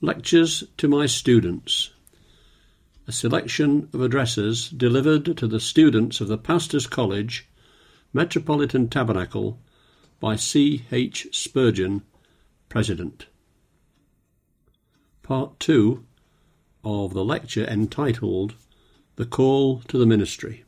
Lectures to my students. A selection of addresses delivered to the students of the Pastors' College, Metropolitan Tabernacle, by C. H. Spurgeon, President. Part 2 of the lecture entitled The Call to the Ministry.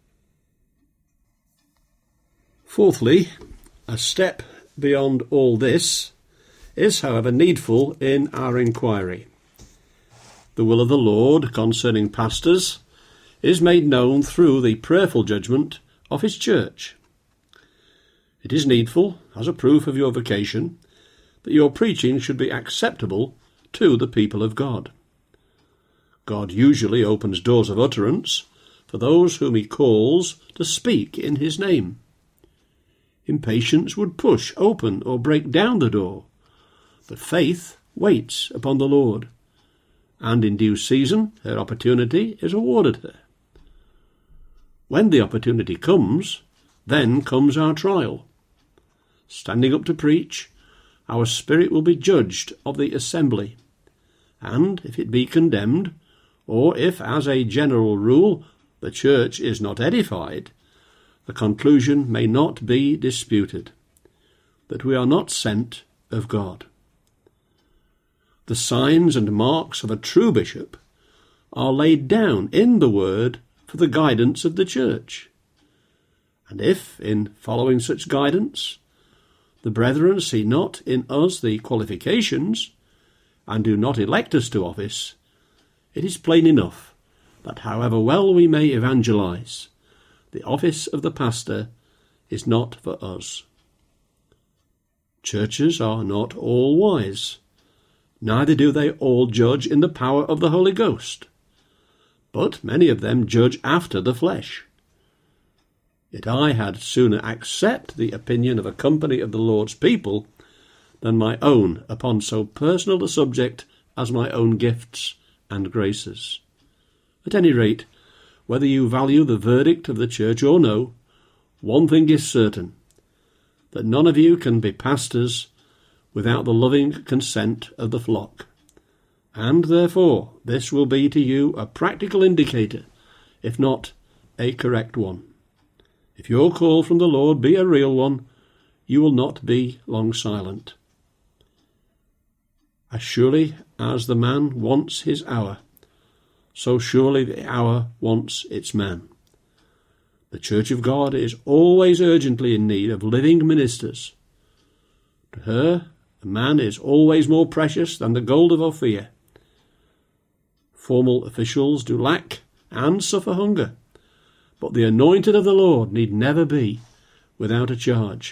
Fourthly, a step beyond all this is, however, needful in our inquiry. The will of the Lord concerning pastors is made known through the prayerful judgment of his church. It is needful, as a proof of your vocation, that your preaching should be acceptable to the people of God. God usually opens doors of utterance for those whom he calls to speak in his name. Impatience would push open or break down the door, but faith waits upon the Lord, and in due season her opportunity is awarded her. When the opportunity comes, then comes our trial. Standing up to preach, our spirit will be judged of the assembly, and if it be condemned, or if, as a general rule, the church is not edified, the conclusion may not be disputed, that we are not sent of God. The signs and marks of a true bishop are laid down in the Word for the guidance of the church. And if, in following such guidance, the brethren see not in us the qualifications, and do not elect us to office, it is plain enough that however well we may evangelize, the office of the pastor is not for us. Churches are not all wise, neither do they all judge in the power of the Holy Ghost, but many of them judge after the flesh. Yet I had sooner accept the opinion of a company of the Lord's people than my own upon so personal a subject as my own gifts and graces. At any rate, whether you value the verdict of the church or no, one thing is certain, that none of you can be pastors without the loving consent of the flock, and therefore this will be to you a practical indicator, if not a correct one. If your call from the Lord be a real one, you will not be long silent. As surely as the man wants his hour, so surely the hour wants its man. The Church of God is always urgently in need of living ministers. To her, a man is always more precious than the gold of Ophir. Formal officials do lack and suffer hunger, but the anointed of the Lord need never be without a charge.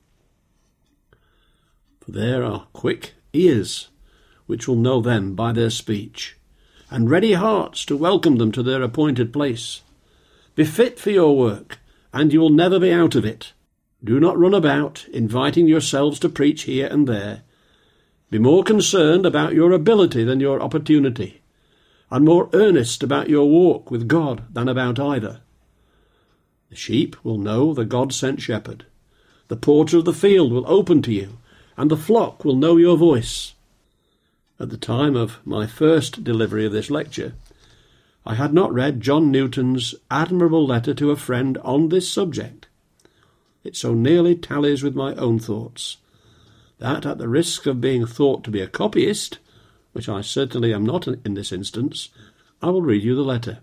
For there are quick ears which will know them by their speech, and ready hearts to welcome them to their appointed place. Be fit for your work, and you will never be out of it. Do not run about, inviting yourselves to preach here and there. Be more concerned about your ability than your opportunity, and more earnest about your walk with God than about either. The sheep will know the God-sent shepherd. The porter of the field will open to you, and the flock will know your voice. At the time of my first delivery of this lecture, I had not read John Newton's admirable letter to a friend on this subject. It so nearly tallies with my own thoughts, that at the risk of being thought to be a copyist, which I certainly am not in this instance, I will read you the letter.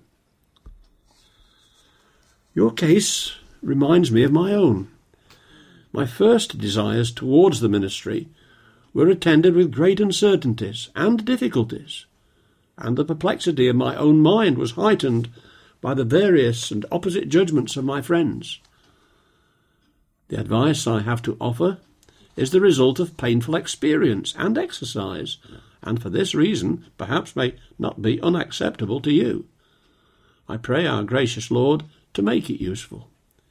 Your case reminds me of my own. My first desires towards the ministry were attended with great uncertainties and difficulties, and the perplexity of my own mind was heightened by the various and opposite judgments of my friends. The advice I have to offer is the result of painful experience and exercise, and for this reason perhaps may not be unacceptable to you. I pray our gracious Lord to make it useful.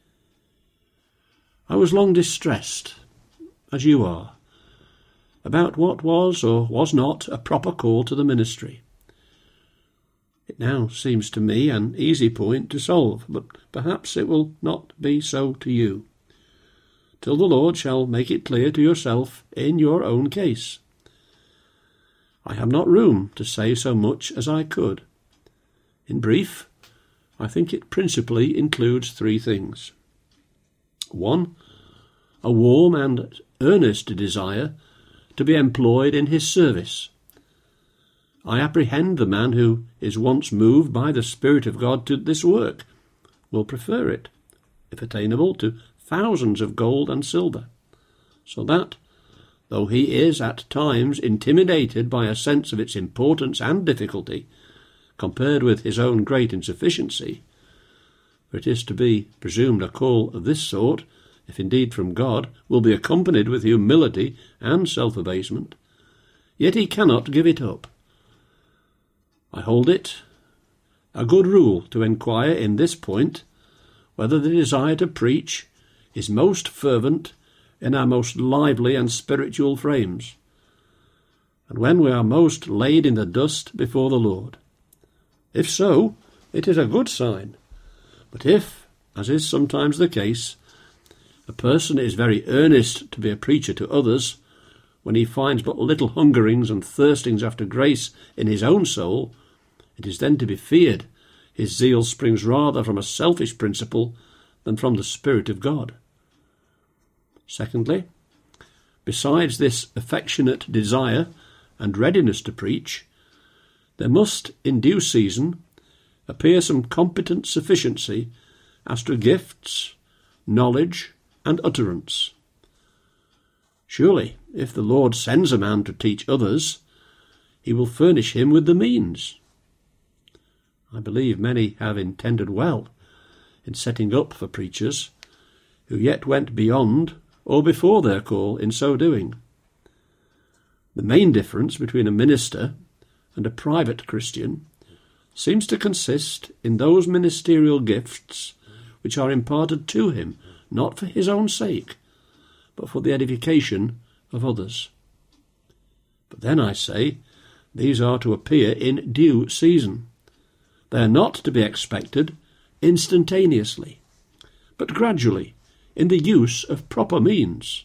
I was long distressed, as you are, about what was or was not a proper call to the ministry. It now seems to me an easy point to solve, but perhaps it will not be so to you, till the Lord shall make it clear to yourself in your own case. I have not room to say so much as I could. In brief, I think it principally includes three things. 1. A warm and earnest desire to be employed in his service. I apprehend the man who is once moved by the Spirit of God to this work will prefer it, if attainable, to thousands of gold and silver, so that, though he is at times intimidated by a sense of its importance and difficulty, compared with his own great insufficiency, for it is to be presumed a call of this sort, if indeed from God, will be accompanied with humility and self-abasement, yet he cannot give it up. I hold it a good rule to enquire in this point whether the desire to preach is most fervent in our most lively and spiritual frames, and when we are most laid in the dust before the Lord. If so, it is a good sign. But if, as is sometimes the case, a person is very earnest to be a preacher to others, when he finds but little hungerings and thirstings after grace in his own soul, it is then to be feared his zeal springs rather from a selfish principle than from the Spirit of God. Secondly, besides this affectionate desire and readiness to preach, there must, in due season, appear some competent sufficiency as to gifts, knowledge, and utterance. Surely, if the Lord sends a man to teach others, he will furnish him with the means. I believe many have intended well in setting up for preachers, who yet went beyond or before their call in so doing. The main difference between a minister and a private Christian seems to consist in those ministerial gifts which are imparted to him, not for his own sake, but for the edification of others. But then, I say, these are to appear in due season. They are not to be expected instantaneously, but gradually, in the use of proper means.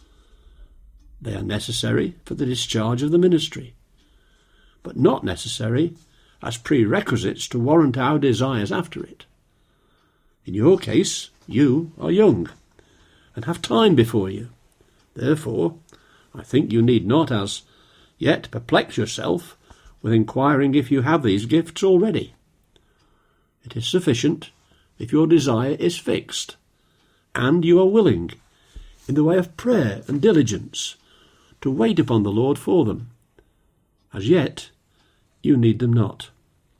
They are necessary for the discharge of the ministry, but not necessary as prerequisites to warrant our desires after it. In your case, you are young, and have time before you. Therefore, I think you need not as yet perplex yourself with inquiring if you have these gifts already. It is sufficient if your desire is fixed, and you are willing, in the way of prayer and diligence, to wait upon the Lord for them. As yet, you need them not.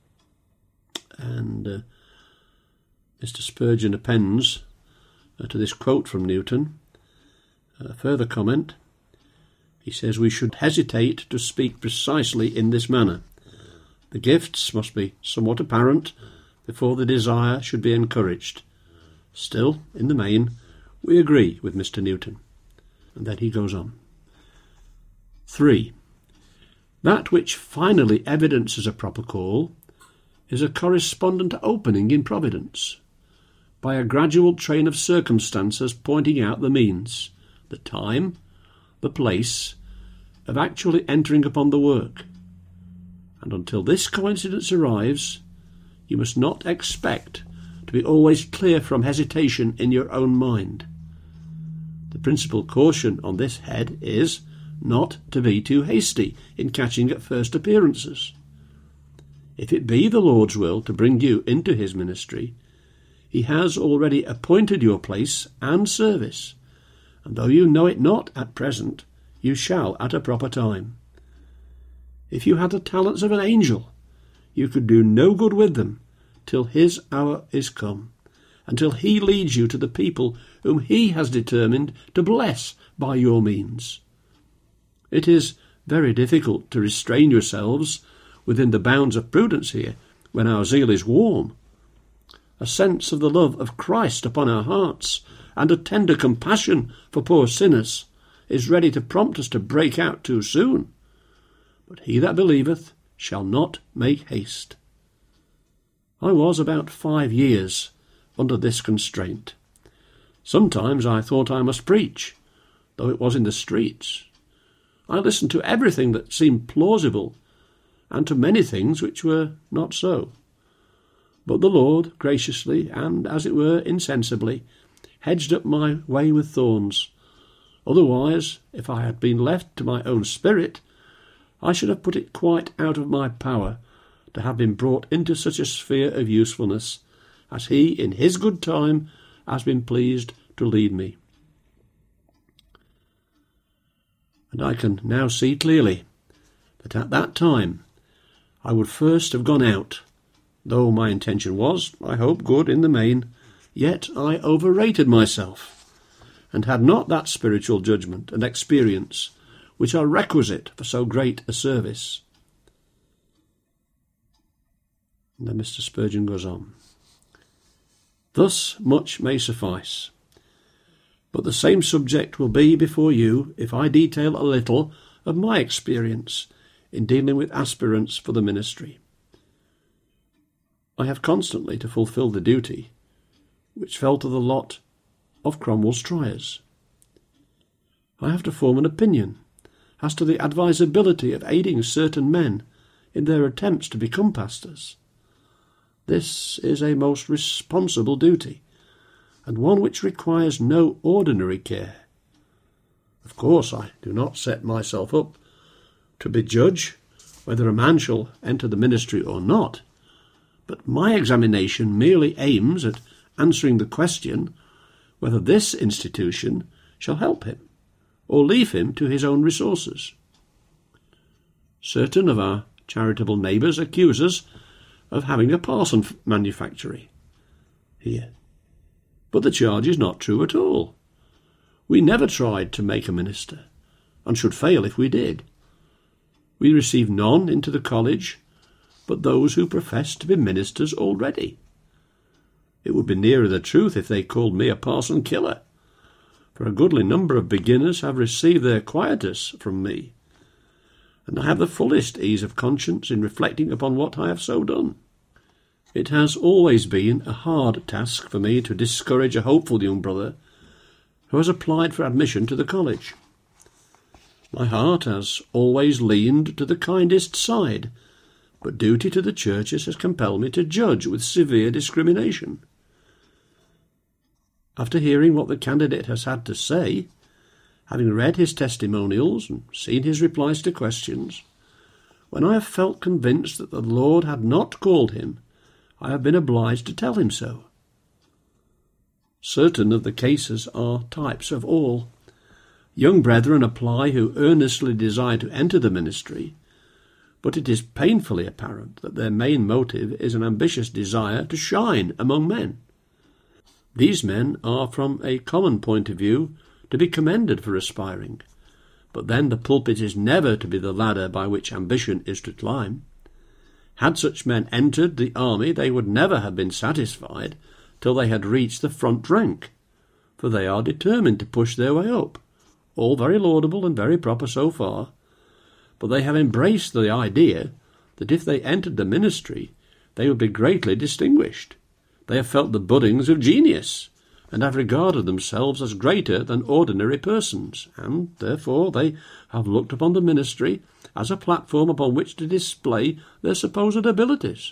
And Mr. Spurgeon appends to this quote from Newton a further comment. He says, "We should hesitate to speak precisely in this manner. The gifts must be somewhat apparent before the desire should be encouraged. Still, in the main, we agree with Mr. Newton." And then he goes on. 3. That which finally evidences a proper call is a correspondent opening in providence, by a gradual train of circumstances pointing out the means, the time, the place, of actually entering upon the work. And until this coincidence arrives, you must not expect to be always clear from hesitation in your own mind. The principal caution on this head is not to be too hasty in catching at first appearances. If it be the Lord's will to bring you into his ministry, he has already appointed your place and service, and though you know it not at present, you shall at a proper time. If you had the talents of an angel, you could do no good with them till his hour is come, until he leads you to the people whom he has determined to bless by your means. It is very difficult to restrain yourselves within the bounds of prudence here, when our zeal is warm. A sense of the love of Christ upon our hearts, and a tender compassion for poor sinners, is ready to prompt us to break out too soon. But he that believeth shall not make haste. I was about 5 years under this constraint. Sometimes I thought I must preach, though it was in the streets. I listened to everything that seemed plausible, and to many things which were not so. But the Lord graciously, and as it were insensibly, hedged up my way with thorns. Otherwise, if I had been left to my own spirit, I should have put it quite out of my power to have been brought into such a sphere of usefulness as he, in his good time, has been pleased to lead me. And I can now see clearly that at that time I would first have gone out, though my intention was, I hope, good in the main, yet I overrated myself, and had not that spiritual judgment and experience which are requisite for so great a service. And then Mr. Spurgeon goes on. Thus much may suffice, but the same subject will be before you if I detail a little of my experience in dealing with aspirants for the ministry. I have constantly to fulfil the duty which fell to the lot of Cromwell's triers. I have to form an opinion as to the advisability of aiding certain men in their attempts to become pastors. This is a most responsible duty, and one which requires no ordinary care. Of course, I do not set myself up to bejudge whether a man shall enter the ministry or not, but my examination merely aims at answering the question whether this institution shall help him, or leave him to his own resources. Certain of our charitable neighbours accuse us of having a parson manufactory here, but the charge is not true at all. We never tried to make a minister, and should fail if we did. We receive none into the college but those who profess to be ministers already. It would be nearer the truth if they called me a parson killer, for a goodly number of beginners have received their quietus from me, and I have the fullest ease of conscience in reflecting upon what I have so done. It has always been a hard task for me to discourage a hopeful young brother who has applied for admission to the college. My heart has always leaned to the kindest side, but duty to the churches has compelled me to judge with severe discrimination. After hearing what the candidate has had to say, having read his testimonials and seen his replies to questions, when I have felt convinced that the Lord had not called him, I have been obliged to tell him so. Certain of the cases are types of all. Young brethren apply who earnestly desire to enter the ministry, but it is painfully apparent that their main motive is an ambitious desire to shine among men. These men are, from a common point of view, to be commended for aspiring, but then the pulpit is never to be the ladder by which ambition is to climb. Had such men entered the army, they would never have been satisfied till they had reached the front rank, for they are determined to push their way up. All very laudable and very proper so far, but they have embraced the idea that if they entered the ministry, they would be greatly distinguished. They have felt the buddings of genius, and have regarded themselves as greater than ordinary persons, and therefore they have looked upon the ministry as a platform upon which to display their supposed abilities.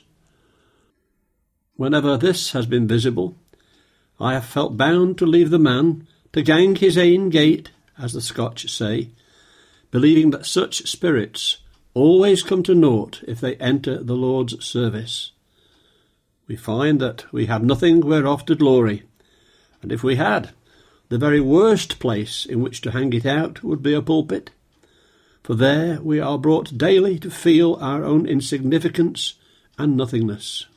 Whenever this has been visible, I have felt bound to leave the man to gang his ain gait, as the Scotch say, believing that such spirits always come to naught if they enter the Lord's service. We find that we have nothing whereof to glory, and if we had, the very worst place in which to hang it out would be a pulpit, for there we are brought daily to feel our own insignificance and nothingness.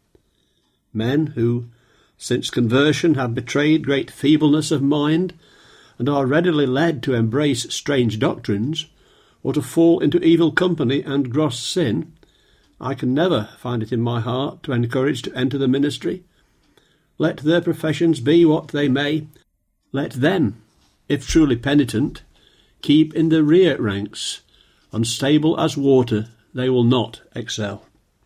Men who, since conversion, have betrayed great feebleness of mind, and are readily led to embrace strange doctrines, or to fall into evil company and gross sin, I can never find it in my heart to encourage to enter the ministry. Let their professions be what they may, let them, if truly penitent, keep in the rear ranks. Unstable as water, they will not excel.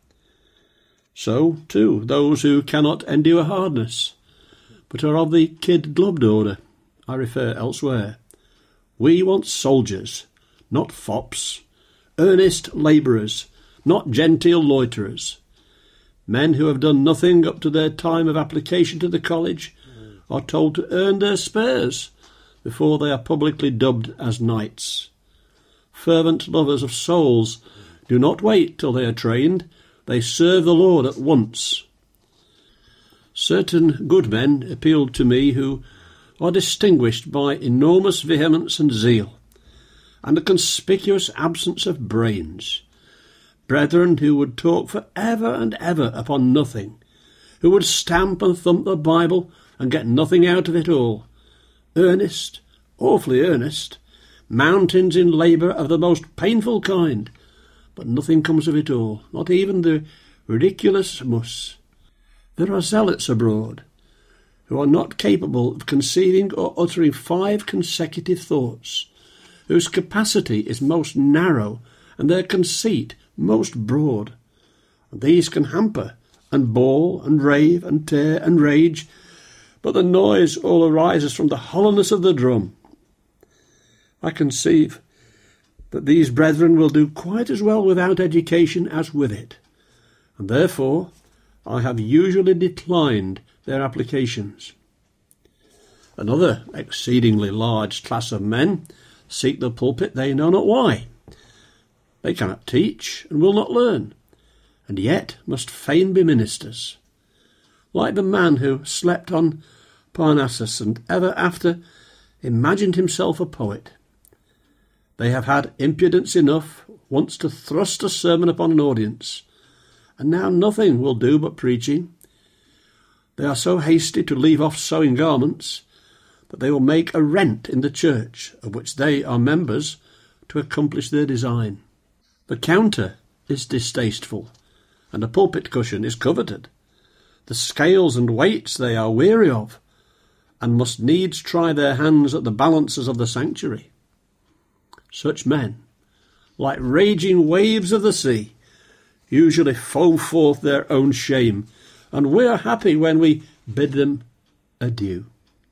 So, too, those who cannot endure hardness, but are of the kid-gloved order, I refer elsewhere. We want soldiers, not fops, earnest labourers, not genteel loiterers. Men who have done nothing up to their time of application to the college are told to earn their spares before they are publicly dubbed as knights. Fervent lovers of souls do not wait till they are trained, they serve the Lord at once. Certain good men appealed to me who are distinguished by enormous vehemence and zeal, and a conspicuous absence of brains. Brethren who would talk for ever and ever upon nothing, who would stamp and thump the Bible and get nothing out of it all. Earnest, awfully earnest, mountains in labour of the most painful kind, but nothing comes of it all, not even the ridiculous muss. There are zealots abroad who are not capable of conceiving or uttering 5 consecutive thoughts, whose capacity is most narrow and their conceit most broad. And these can hamper and bawl and rave and tear and rage, but the noise all arises from the hollowness of the drum. I conceive that these brethren will do quite as well without education as with it, and therefore I have usually declined their applications. Another exceedingly large class of men seek the pulpit they know not why. They cannot teach and will not learn, and yet must fain be ministers. Like the man who slept on Parnassus and ever after imagined himself a poet. They have had impudence enough once to thrust a sermon upon an audience, and now nothing will do but preaching. They are so hasty to leave off sewing garments that they will make a rent in the church of which they are members to accomplish their design. The counter is distasteful, and a pulpit cushion is coveted. The scales and weights they are weary of, and must needs try their hands at the balances of the sanctuary. Such men, like raging waves of the sea, usually foam forth their own shame, and we are happy when we bid them adieu.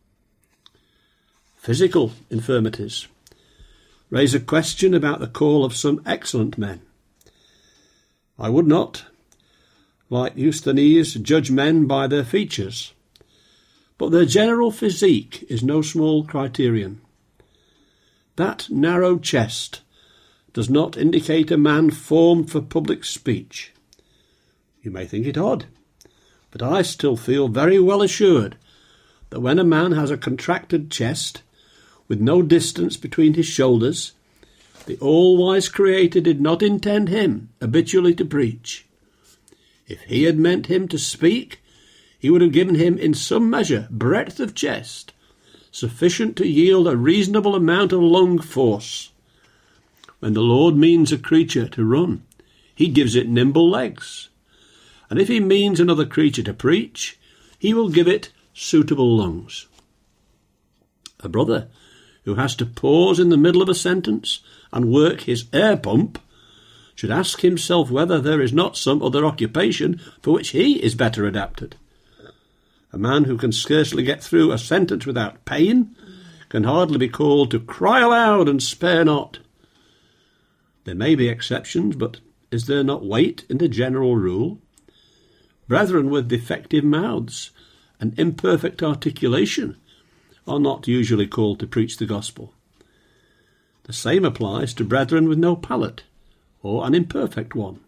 Physical infirmities raise a question about the call of some excellent men. I would not, like Eusthenes, judge men by their features, but their general physique is no small criterion. That narrow chest does not indicate a man formed for public speech. You may think it odd, but I still feel very well assured that when a man has a contracted chest, with no distance between his shoulders, the all-wise Creator did not intend him habitually to preach. If he had meant him to speak, he would have given him in some measure breadth of chest, sufficient to yield a reasonable amount of lung force. When the Lord means a creature to run, he gives it nimble legs. And if he means another creature to preach, he will give it suitable lungs. A brother who has to pause in the middle of a sentence and work his air pump should ask himself whether there is not some other occupation for which he is better adapted. A man who can scarcely get through a sentence without pain can hardly be called to cry aloud and spare not. There may be exceptions, but is there not weight in the general rule? Brethren with defective mouths and imperfect articulation are not usually called to preach the gospel. The same applies to brethren with no palate, or an imperfect one.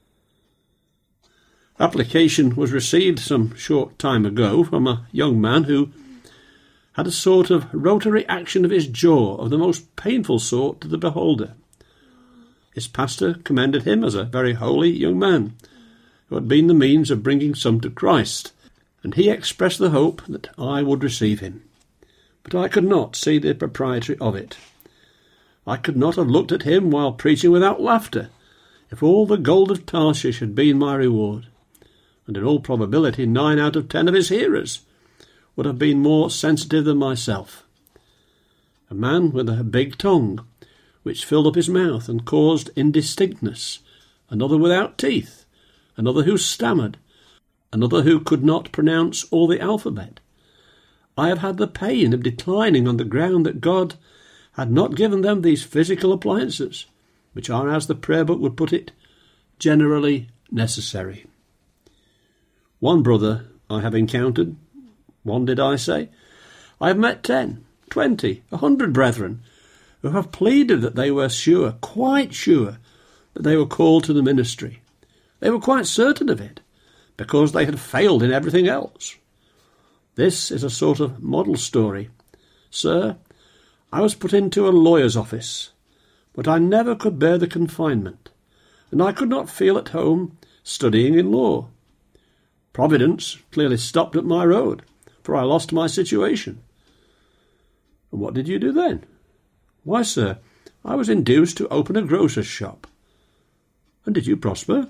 Application was received some short time ago from a young man who had a sort of rotary action of his jaw of the most painful sort to the beholder. His pastor commended him as a very holy young man, who had been the means of bringing some to Christ, and he expressed the hope that I would receive him. But I could not see the propriety of it. I could not have looked at him while preaching without laughter, if all the gold of Tarshish had been my reward, and in all probability 9 out of 10 of his hearers would have been more sensitive than myself. A man with a big tongue, which filled up his mouth and caused indistinctness, another without teeth, another who stammered, another who could not pronounce all the alphabet. I have had the pain of declining on the ground that God had not given them these physical appliances, which are, as the prayer book would put it, generally necessary. One brother I have encountered, one did I say? I have met 10, 20, 100 brethren who have pleaded that they were sure, quite sure, that they were called to the ministry. They were quite certain of it, because they had failed in everything else. This is a sort of model story. Sir, I was put into a lawyer's office, but I never could bear the confinement, and I could not feel at home studying in law. Providence clearly stopped at my road, for I lost my situation. And what did you do then? Why, sir, I was induced to open a grocer's shop. And did you prosper?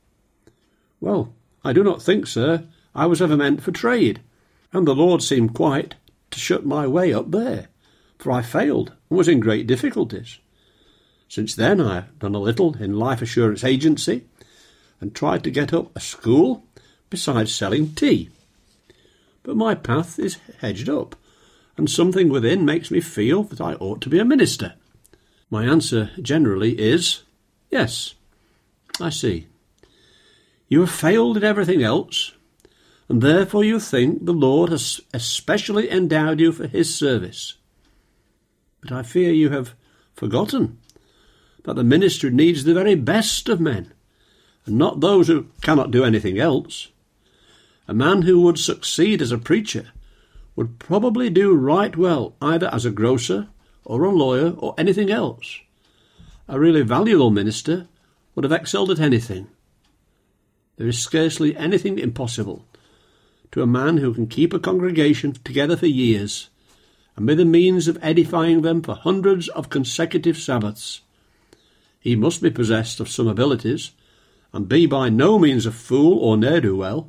Well, I do not think, sir, I was ever meant for trade, and the Lord seemed quite to shut my way up there, for I failed and was in great difficulties. Since then I have done a little in life assurance agency, and tried to get up a school, besides selling tea. But my path is hedged up, and something within makes me feel that I ought to be a minister. My answer generally is, yes. I see. You have failed in everything else, and therefore you think the Lord has especially endowed you for his service. But I fear you have forgotten that the ministry needs the very best of men, and not those who cannot do anything else. A man who would succeed as a preacher would probably do right well either as a grocer or a lawyer or anything else. A really valuable minister would have excelled at anything. There is scarcely anything impossible to a man who can keep a congregation together for years and be the means of edifying them for hundreds of consecutive Sabbaths. He must be possessed of some abilities and be by no means a fool or ne'er-do-well.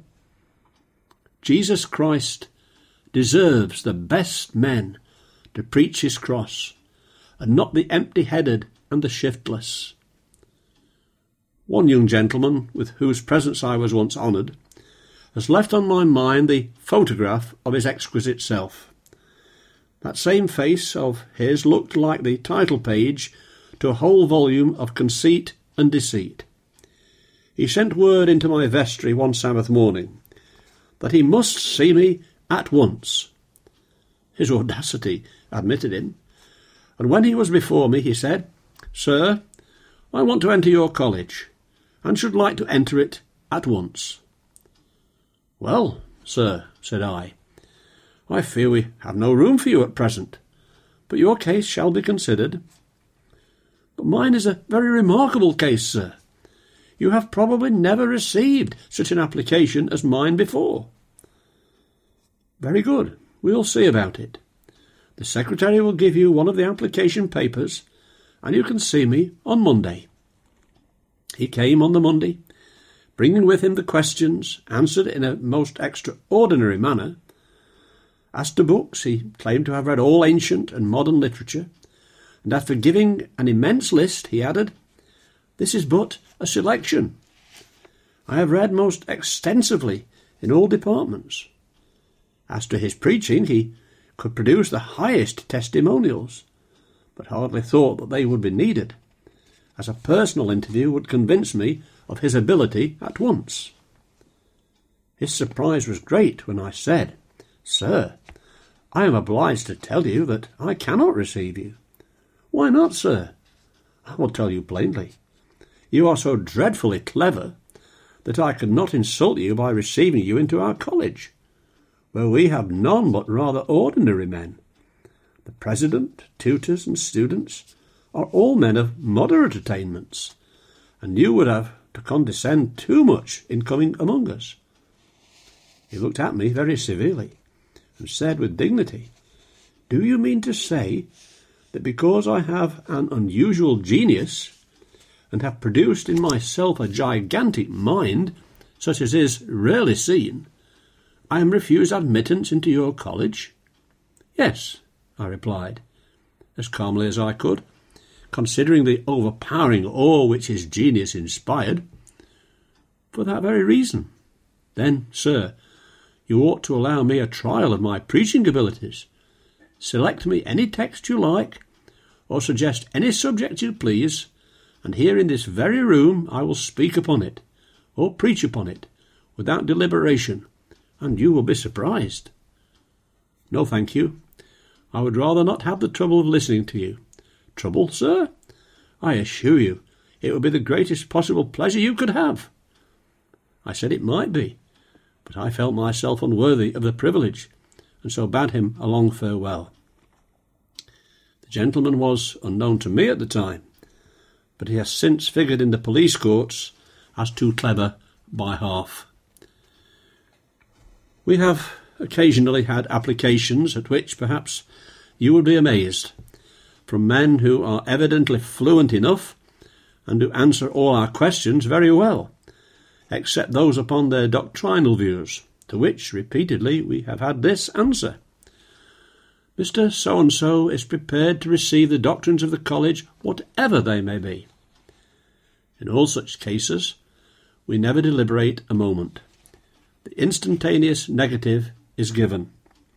Jesus Christ deserves the best men to preach his cross, and not the empty-headed and the shiftless. One young gentleman, with whose presence I was once honoured, has left on my mind the photograph of his exquisite self. That same face of his looked like the title page to a whole volume of conceit and deceit. He sent word into my vestry one Sabbath morning that he must see me at once. His audacity admitted him, and when he was before me he said, "Sir, I want to enter your college, and should like to enter it at once." "Well, sir," said I fear we have no room for you at present, but your case shall be considered." "But mine is a very remarkable case, sir. You have probably never received such an application as mine before." "Very good. We'll see about it. The secretary will give you one of the application papers, and you can see me on Monday." He came on the Monday, bringing with him the questions, answered in a most extraordinary manner. As to books, he claimed to have read all ancient and modern literature, and after giving an immense list, he added, "This is but a selection. I have read most extensively in all departments." As to his preaching, he could produce the highest testimonials, but hardly thought that they would be needed, as a personal interview would convince me of his ability at once. His surprise was great when I said, "Sir, I am obliged to tell you that I cannot receive you." "Why not, sir?" "I will tell you plainly. You are so dreadfully clever that I could not insult you by receiving you into our college, where we have none but rather ordinary men. The president, tutors, and students are all men of moderate attainments, and you would have to condescend too much in coming among us." He looked at me very severely, and said with dignity, "Do you mean to say that because I have an unusual genius, and have produced in myself a gigantic mind, such as is rarely seen, I am refused admittance into your college?" "Yes," I replied, as calmly as I could, considering the overpowering awe which his genius inspired. "For that very reason." "Then, sir, you ought to allow me a trial of my preaching abilities. Select me any text you like, or suggest any subject you please, and here in this very room I will speak upon it, or preach upon it, without deliberation, and you will be surprised. No, thank you. I would rather not have the trouble of listening to you. Trouble, sir? I assure you, it would be the greatest possible pleasure you could have. I said it might be, but I felt myself unworthy of the privilege, and so bade him a long farewell. The gentleman was unknown to me at the time, but he has since figured in the police courts as too clever by half. We have occasionally had applications at which perhaps you would be amazed, from men who are evidently fluent enough and who answer all our questions very well, except those upon their doctrinal views, to which repeatedly we have had this answer: Mr. So-and-so is prepared to receive the doctrines of the college, whatever they may be. In all such cases, we never deliberate a moment. The instantaneous negative is given.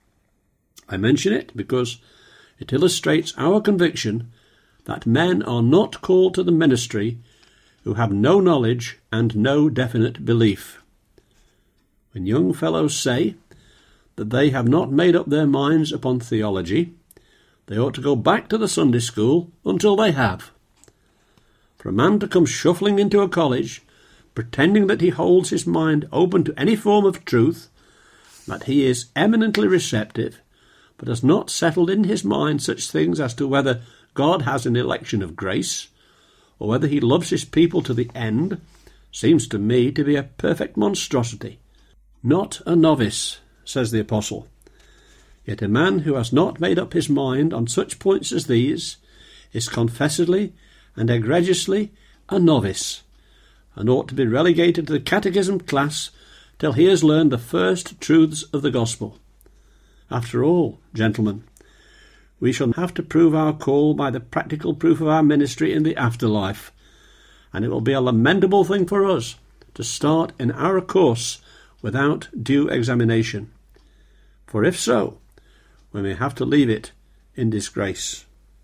I mention it because it illustrates our conviction that men are not called to the ministry who have no knowledge and no definite belief. When young fellows say that they have not made up their minds upon theology, they ought to go back to the Sunday school until they have. For a man to come shuffling into a college, pretending that he holds his mind open to any form of truth, that he is eminently receptive, but has not settled in his mind such things as to whether God has an election of grace, or whether he loves his people to the end, seems to me to be a perfect monstrosity. Not a novice, says the Apostle. Yet a man who has not made up his mind on such points as these is confessedly and egregiously a novice, and ought to be relegated to the catechism class till he has learned the first truths of the gospel. After all, gentlemen, we shall have to prove our call by the practical proof of our ministry in the afterlife, and it will be a lamentable thing for us to start in our course without due examination. For if so, we may have to leave it in disgrace.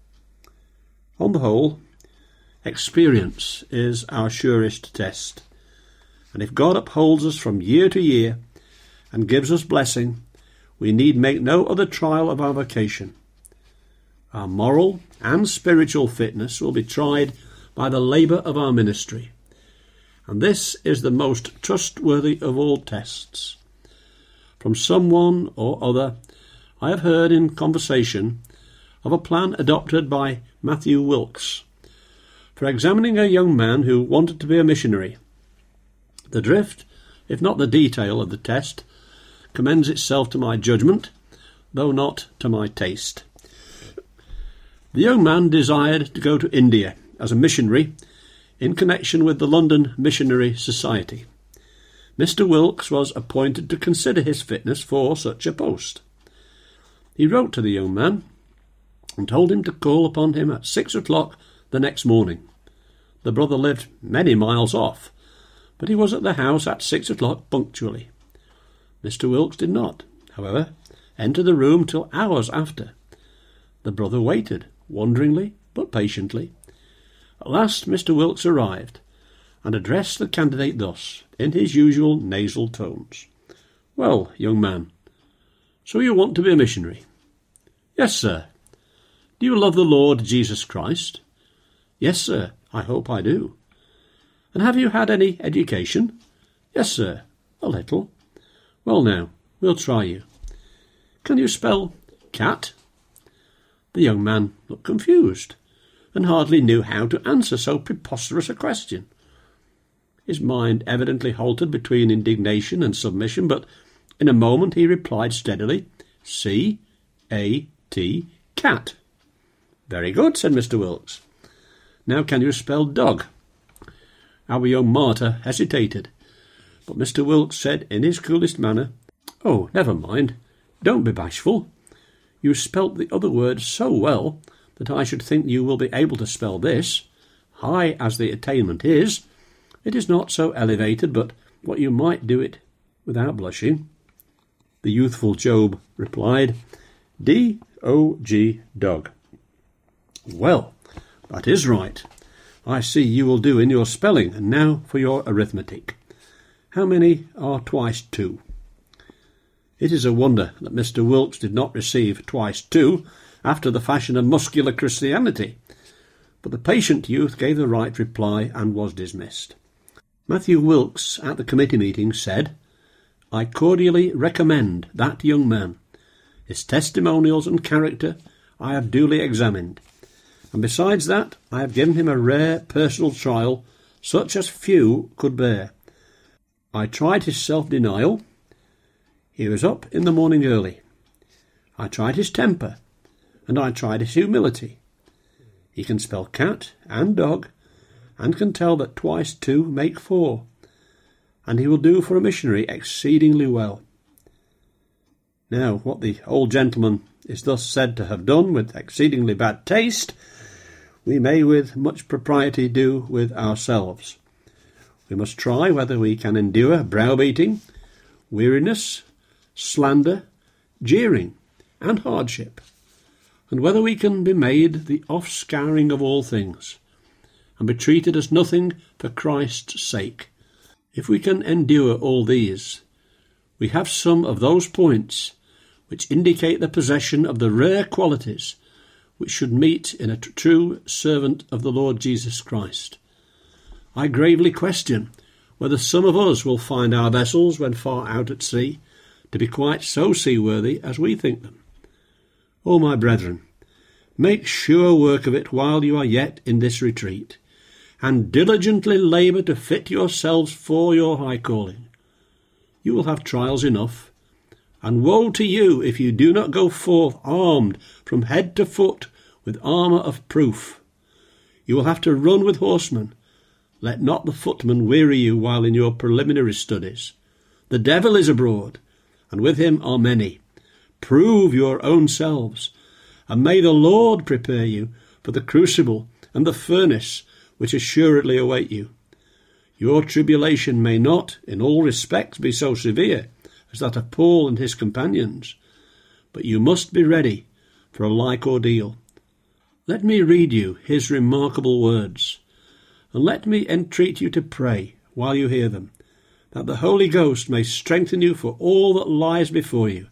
On the whole, experience is our surest test, and if God upholds us from year to year and gives us blessing, we need make no other trial of our vocation. Our moral and spiritual fitness will be tried by the labour of our ministry, and this is the most trustworthy of all tests. From someone or other I have heard in conversation of a plan adopted by Matthew Wilkes for examining a young man who wanted to be a missionary. The drift, if not the detail of the test, commends itself to my judgment, though not to my taste. The young man desired to go to India as a missionary in connection with the London Missionary Society. Mr. Wilkes was appointed to consider his fitness for such a post. He wrote to the young man and told him to call upon him at 6 o'clock the next morning. The brother lived many miles off, but he was at the house at 6 o'clock punctually. Mr. Wilkes did not, however, enter the room till hours after. The brother waited, wonderingly but patiently. At last Mr. Wilkes arrived, and addressed the candidate thus, in his usual nasal tones. "Well, young man, so you want to be a missionary?" "Yes, sir." "Do you love the Lord Jesus Christ?" "Yes, sir, I hope I do." "And have you had any education?" "Yes, sir, a little." "Well now, we'll try you. Can you spell cat?" The young man looked confused, and hardly knew how to answer so preposterous a question. His mind evidently halted between indignation and submission, but in a moment he replied steadily, C-A-T, cat. "Very good," said Mr. Wilkes. "Now can you spell dog?" Our young martyr hesitated, but Mr. Wilkes said in his coolest manner, "Oh, never mind, don't be bashful. You spelt the other word so well that I should think you will be able to spell this. High as the attainment is, it is not so elevated but what you might do it without blushing." The youthful Job replied, D-O-G, dog. Well, that is right. I see you will do in your spelling, and now for your arithmetic. How many are twice 2? It is a wonder that Mr. Wilkes did not receive twice 2 after the fashion of muscular Christianity, but the patient youth gave the right reply and was dismissed. Matthew Wilkes at the committee meeting said, "I cordially recommend that young man. His testimonials and character I have duly examined, and besides that I have given him a rare personal trial such as few could bear. I tried his self-denial. He was up in the morning early. I tried his temper, and I tried his humility. He can spell cat and dog, and can tell that twice 2 make 4, and he will do for a missionary exceedingly well." Now, what the old gentleman is thus said to have done with exceedingly bad taste, we may with much propriety do with ourselves. We must try whether we can endure browbeating, weariness, slander, jeering, and hardship, and whether we can be made the offscouring of all things, and be treated as nothing for Christ's sake. If we can endure all these, we have some of those points which indicate the possession of the rare qualities which should meet in a true servant of the Lord Jesus Christ. I gravely question whether some of us will find our vessels, when far out at sea, to be quite so seaworthy as we think them. O my brethren, make sure work of it while you are yet in this retreat, and diligently labour to fit yourselves for your high calling. You will have trials enough, and woe to you if you do not go forth armed from head to foot with armour of proof. You will have to run with horsemen. Let not the footman weary you while in your preliminary studies. The devil is abroad, and with him are many. Prove your own selves, and may the Lord prepare you for the crucible and the furnace which assuredly await you. Your tribulation may not, in all respects, be so severe as that of Paul and his companions, but you must be ready for a like ordeal. Let me read you his remarkable words, and let me entreat you to pray while you hear them, that the Holy Ghost may strengthen you for all that lies before you,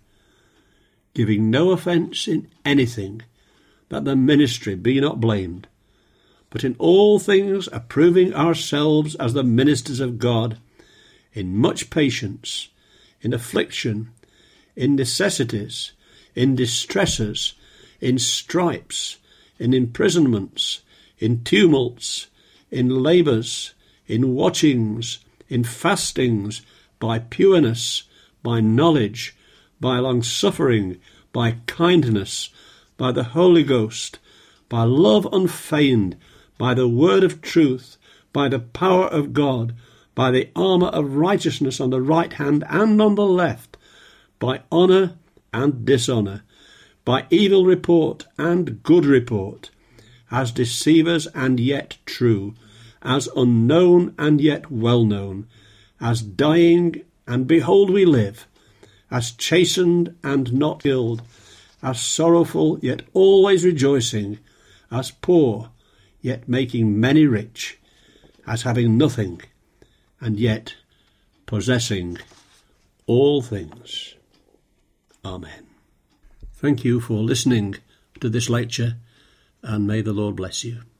giving no offence in anything, that the ministry be not blamed, but in all things approving ourselves as the ministers of God, in much patience, in affliction, in necessities, in distresses, in stripes, in imprisonments, in tumults, in labours, in watchings, in fastings, by pureness, by knowledge, by long-suffering, by kindness, by the Holy Ghost, by love unfeigned, by the word of truth, by the power of God, by the armour of righteousness on the right hand and on the left, by honour and dishonour, by evil report and good report, as deceivers and yet true, as unknown and yet well known, as dying and behold we live, as chastened and not killed, as sorrowful yet always rejoicing, as poor yet making many rich, as having nothing and yet possessing all things. Amen. Thank you for listening to this lecture, and may the Lord bless you.